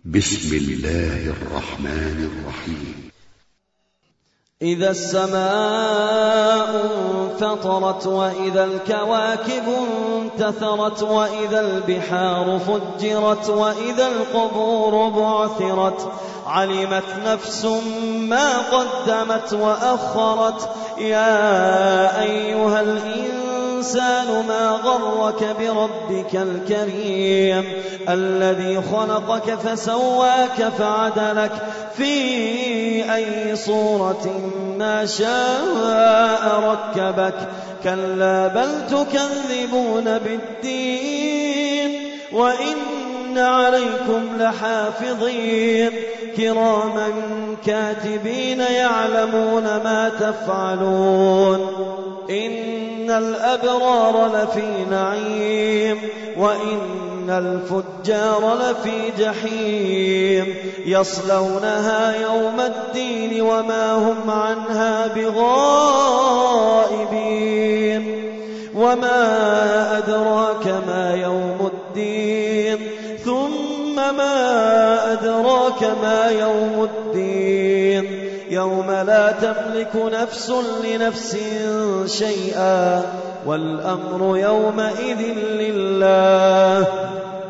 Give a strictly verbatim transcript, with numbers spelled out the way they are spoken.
بسم الله الرحمن الرحيم. إذا السماء انفطرت وإذا الكواكب انتثرت وإذا البحار فجرت وإذا القبور بعثرت علمت نفس ما قدمت وأخرت. يا أيها الإنسان ما غرك بربك الكريم الذي خلقك فسواك فعدلك في أي صورة ما شاء ركبك. كلا بل تكذبون بالدين وإن عليكم لحافظين كراما كاتبين يعلمون ما تفعلون. إن الأبرار لفي نعيم وإن الفجار لفي جحيم يصلونها يوم الدين وما هم عنها بغائبين. وما أدراك ما يوم الدين ثم ما أدراك ما يوم الدين يوم لا تملك نفس لنفس شيئا والأمر يومئذ لله.